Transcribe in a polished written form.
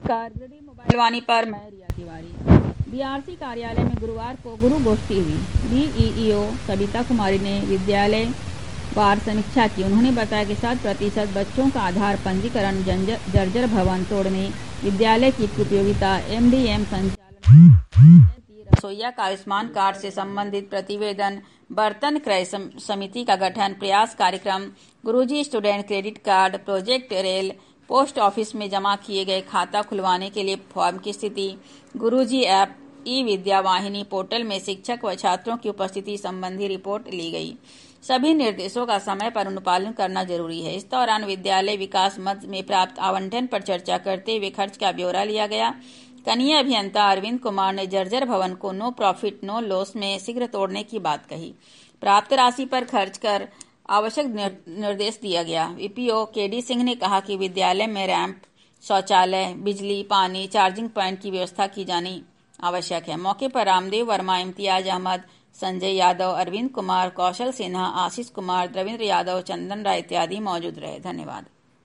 नमस्कार। मोबाइल वाणी पर मैं रिया तिवारी। बीआरसी कार्यालय में गुरुवार को गुरु गोष्ठी हुई। बीईओ सविता कुमारी ने विद्यालय वार समीक्षा की। उन्होंने बताया कि 7% बच्चों का आधार पंजीकरण, जर्जर भवन तोड़ने, विद्यालय की उपयोगिता, एमडीएम संचालन, रसोईया का आयुष्मान कार्ड से संबंधित प्रतिवेदन, बर्तन क्रय समिति का गठन, प्रयास कार्यक्रम, Guruji student credit card, project rail, post office में जमा किए गए खाता खुलवाने के लिए फॉर्म की स्थिति, गुरुजी ऐप, ई विद्या वाहिनी पोर्टल में शिक्षक व छात्रों की उपस्थिति संबंधी रिपोर्ट ली गई। सभी निर्देशों का समय पर अनुपालन करना जरूरी है। इस दौरान विद्यालय विकास मद में प्राप्त आवंटन पर चर्चा करते हुए खर्च का ब्यौरा लिया गया। कनीय अभियंता अरविंद कुमार ने जर्जर भवन को नो प्रॉफिट नो लॉस में शीघ्र तोड़ने की बात कही। प्राप्त राशि पर खर्च कर आवश्यक निर्देश दिया गया। वीपीओ केडी सिंह ने कहा कि विद्यालय में रैंप, शौचालय, बिजली, पानी, चार्जिंग पॉइंट की व्यवस्था की जानी आवश्यक है। मौके पर रामदेव वर्मा, इम्तियाज अहमद, संजय यादव, अरविंद कुमार, कौशल सिन्हा, आशीष कुमार, रविंद्र यादव, चंदन राय इत्यादि मौजूद रहे। धन्यवाद।